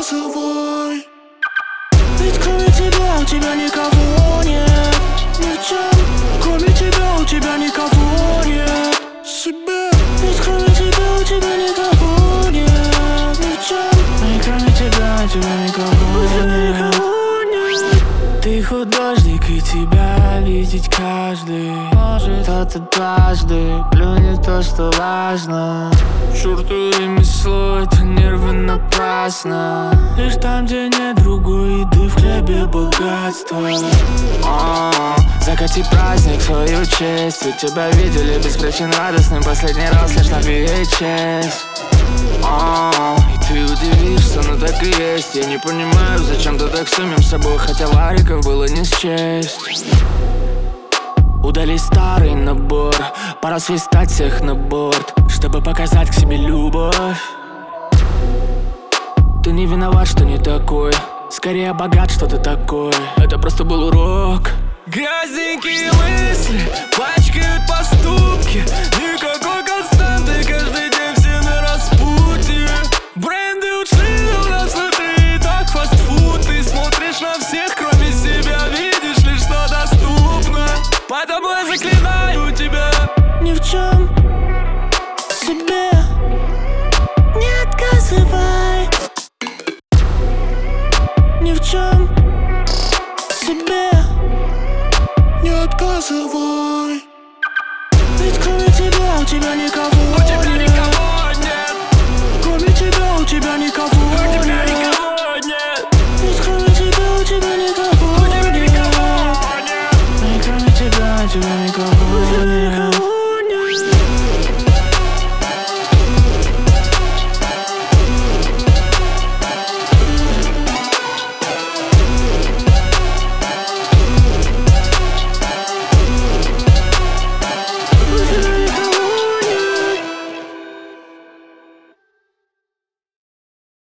отказывай. Ведь кроме тебя у тебя никого нет. Ни в чем, кроме тебя у тебя никого нет. Себе. Ведь кроме тебя у тебя никого нет. Ни в чем, и кроме тебя у тебя никого нет. Ты художник, и тебя видеть каждый может. Тот однажды плюнет то, что важно. Чёрту ремесло, это нервы напрасно. Лишь там, где нет другой еды, в хлебе богатство. Закати праздник в свою честь, ведь тебя видели без причин радостным последний раз лишь на VHS. И ты удивишься, но так и есть. Я не понимаю, зачем ты так самим собой, хотя вариков было не счесть. Удали старый набор, пора свистать всех на борт, чтобы показать к себе любовь. Ты не виноват, что не такой, скорее богат, что ты такой. Это просто был урок. Грязненькие мысли пачкают поступки. Никакой константы, каждый день все на распутье. Бренды ушли у нас внутри, так фастфуд. Ты смотришь на всех, кроме себя, видишь лишь, что доступно. Потому я заклинаю тебя: ни в чем себе не отказывай. Ни в чем себе не отказывай. Ведь кроме тебя у тебя никого нет. Кроме тебя у тебя никого нет. Ведь кроме тебя у тебя никого нет. И кроме тебя у тебя никого нет.